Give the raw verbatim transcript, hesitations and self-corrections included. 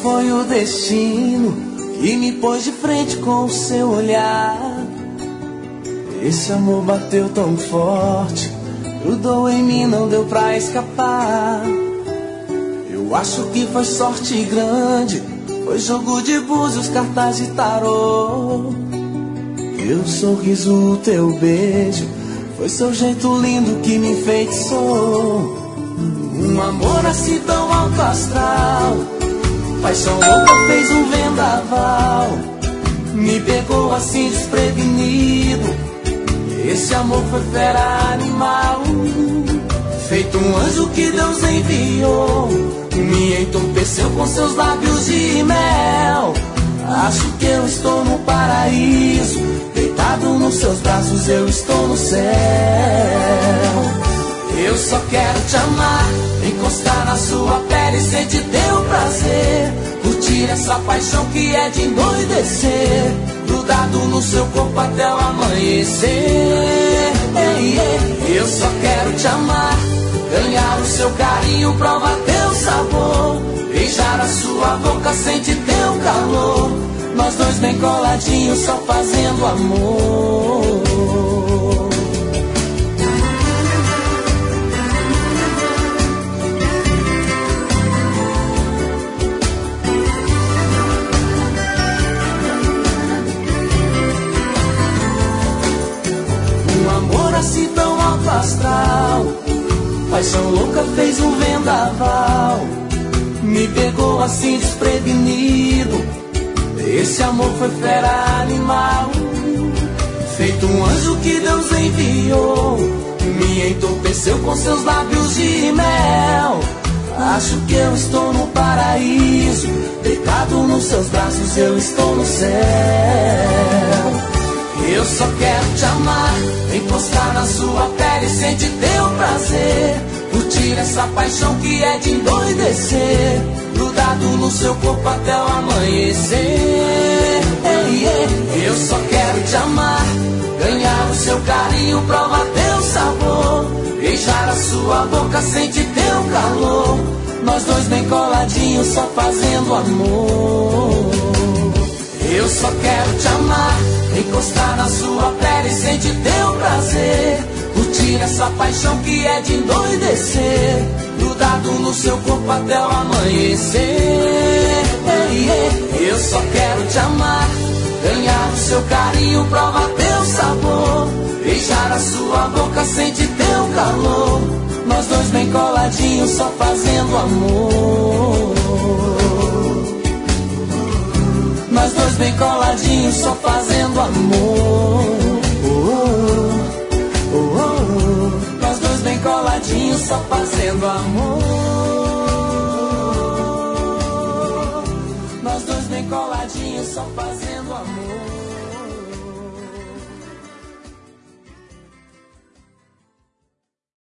foi o destino que me pôs de frente com o seu olhar. Esse amor bateu tão forte, grudou em mim, não deu pra escapar. Eu acho que foi sorte grande, foi jogo de búzios, cartas de tarô. Teu sorriso, o teu beijo, foi seu jeito lindo que me enfeitiçou. Um amor assim tão alto astral, paixão louca fez um vendaval, me pegou assim desprevenido. Esse amor foi fera animal, feito um anjo que Deus enviou, me entorpeceu com seus lábios de mel. Acho que eu estou no paraíso, deitado nos seus braços eu estou no céu. Eu só quero te amar, encostar na sua pele e sentir teu prazer, curtir essa paixão que é de endoidecer, grudado no seu corpo até o amanhecer. Eu só quero te amar, ganhar o seu carinho, provar teu sabor, beijar a sua boca, sentir teu calor, nós dois bem coladinhos só fazendo amor. Assim tão alto astral, paixão louca fez um vendaval, me pegou assim desprevenido. Esse amor foi fera animal, feito um anjo que Deus enviou, me entorpeceu com seus lábios de mel. Acho que eu estou no paraíso, deitado nos seus braços eu estou no céu. Eu só quero te amar, encostar na sua pele e sentir teu prazer, curtir essa paixão que é de endoidecer, grudado no seu corpo até o amanhecer. Eu só quero te amar, ganhar o seu carinho, provar teu sabor, beijar a sua boca, sentir teu calor, nós dois bem coladinhos só fazendo amor. Eu só quero te amar, encostar na sua pele e sentir teu prazer, curtir essa paixão que é de endoidecer, grudado no seu corpo até o amanhecer. Eu só quero te amar, ganhar o seu carinho, provar teu sabor, beijar a sua boca, sentir teu calor, nós dois bem coladinhos só fazendo amor. Nós dois bem coladinhos só fazendo amor. Oh, oh, oh, oh. Nós dois bem coladinhos só fazendo amor. Nós dois bem coladinhos só fazendo amor.